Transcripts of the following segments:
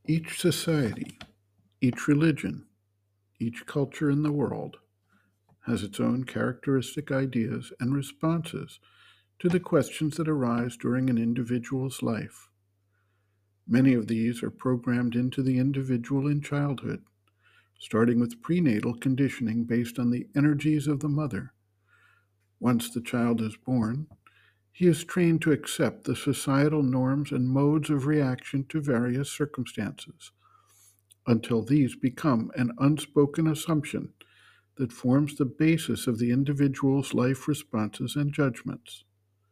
Each society, each religion, each culture in the world has its own characteristic ideas and responses to the questions that arise during an individual's life. Many of these are programmed into the individual in childhood, starting with prenatal conditioning based on the energies of the mother. Once the child is born, he is trained to accept the societal norms and modes of reaction to various circumstances until these become an unspoken assumption that forms the basis of the individual's life responses and judgments.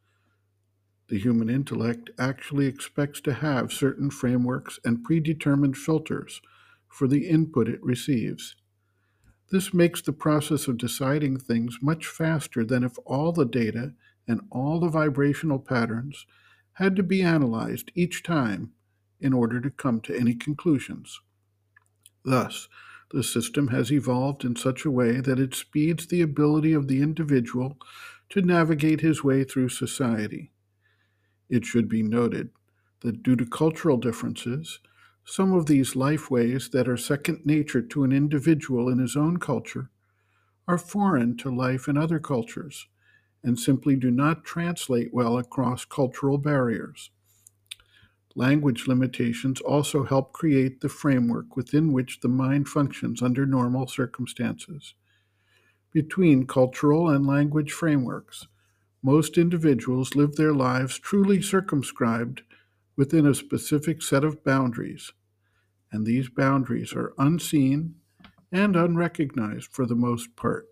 The human intellect actually expects to have certain frameworks and predetermined filters for the input it receives. This makes the process of deciding things much faster than if all the data and all the vibrational patterns had to be analyzed each time in order to come to any conclusions. Thus, the system has evolved in such a way that it speeds the ability of the individual to navigate his way through society. It should be noted that due to cultural differences, some of these life ways that are second nature to an individual in his own culture are foreign to life in other cultures and simply do not translate well across cultural barriers. Language limitations also help create the framework within which the mind functions under normal circumstances. Between cultural and language frameworks, most individuals live their lives truly circumscribed within a specific set of boundaries, and these boundaries are unseen and unrecognized for the most part.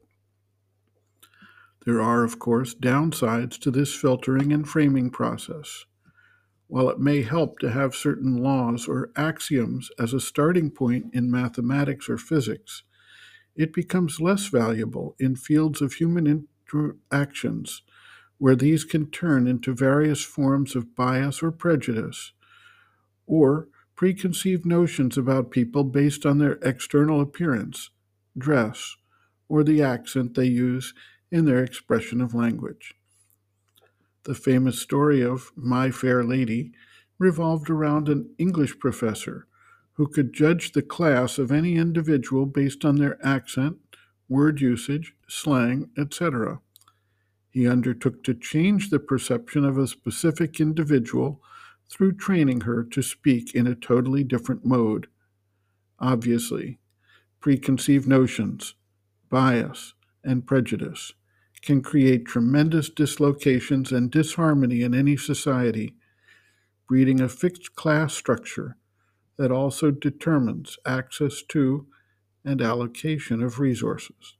There are, of course, downsides to this filtering and framing process. While it may help to have certain laws or axioms as a starting point in mathematics or physics, it becomes less valuable in fields of human interactions where these can turn into various forms of bias or prejudice, or preconceived notions about people based on their external appearance, dress, or the accent they use in their expression of language. The famous story of My Fair Lady revolved around an English professor who could judge the class of any individual based on their accent, word usage, slang, etc. He undertook to change the perception of a specific individual through training her to speak in a totally different mode. Obviously, preconceived notions, bias, and prejudice can create tremendous dislocations and disharmony in any society, breeding a fixed class structure that also determines access to and allocation of resources.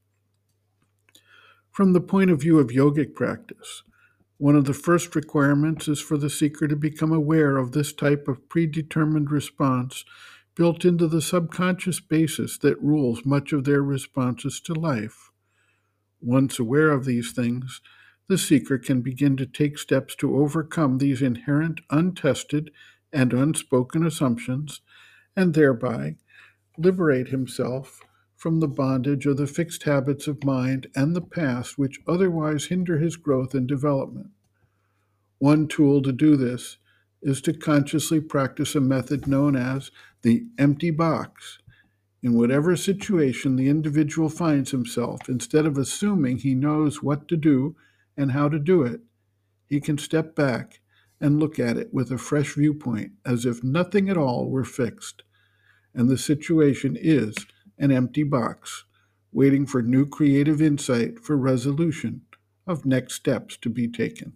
From the point of view of yogic practice, one of the first requirements is for the seeker to become aware of this type of predetermined response built into the subconscious basis that rules much of their responses to life. Once aware of these things, the seeker can begin to take steps to overcome these inherent, untested, and unspoken assumptions, and thereby liberate himself from the bondage of the fixed habits of mind and the past which otherwise hinder his growth and development. One tool to do this is to consciously practice a method known as the empty box. In whatever situation the individual finds himself, instead of assuming he knows what to do and how to do it, he can step back and look at it with a fresh viewpoint as if nothing at all were fixed, and the situation is an empty box, waiting for new creative insight for resolution of next steps to be taken.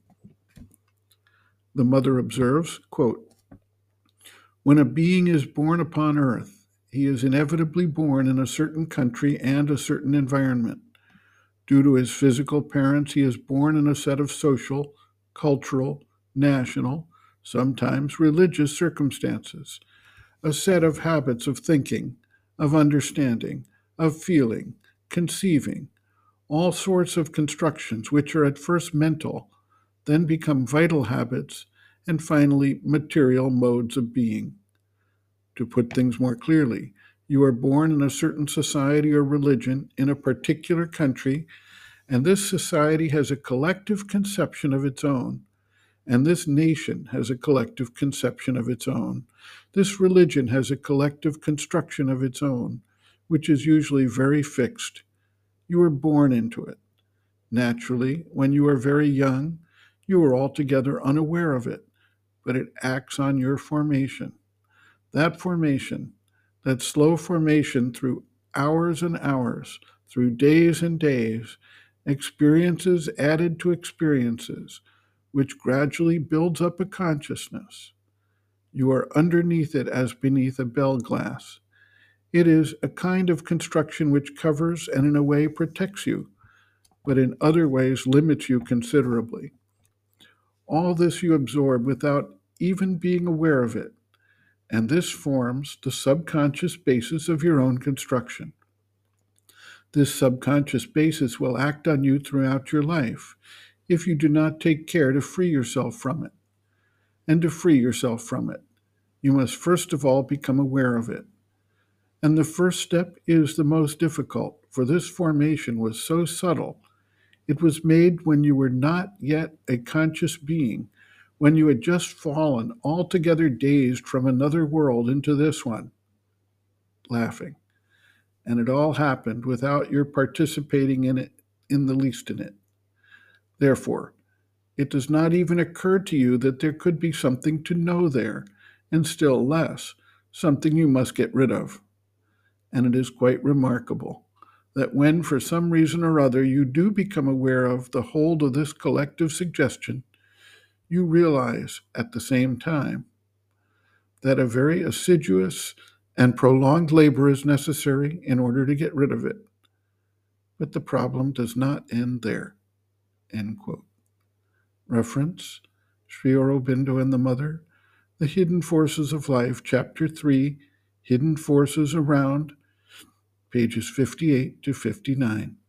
The mother observes, quote, when a being is born upon earth, he is inevitably born in a certain country and a certain environment. Due to his physical parents, he is born in a set of social, cultural, national, sometimes religious circumstances, a set of habits of thinking, of understanding, of feeling, conceiving, all sorts of constructions which are at first mental, then become vital habits, and finally material modes of being. To put things more clearly, you are born in a certain society or religion in a particular country, and this society has a collective conception of its own, And this nation has a collective conception of its own. This religion has a collective construction of its own, which is usually very fixed. You are born into it. Naturally, when you are very young, you are altogether unaware of it, but it acts on your formation. That formation, that slow formation through hours and hours, through days and days, experiences added to experiences, which gradually builds up a consciousness. You are underneath it as beneath a bell glass. It is a kind of construction which covers and in a way protects you, but in other ways limits you considerably. All this you absorb without even being aware of it, and this forms the subconscious basis of your own construction. This subconscious basis will act on you throughout your life if you do not take care to free yourself from it. And to free yourself from it, you must first of all become aware of it. And the first step is the most difficult, for this formation was so subtle. It was made when you were not yet a conscious being, when you had just fallen altogether dazed from another world into this one, laughing. And it all happened without your participating in it in the least in it. Therefore, it does not even occur to you that there could be something to know there, and still less, something you must get rid of. And it is quite remarkable that when, for some reason or other, you do become aware of the hold of this collective suggestion, you realize at the same time that a very assiduous and prolonged labor is necessary in order to get rid of it. But the problem does not end there. End quote. Reference, Sri Aurobindo and the Mother, The Hidden Forces of Life, Chapter 3, Hidden Forces Around, pages 58 to 59.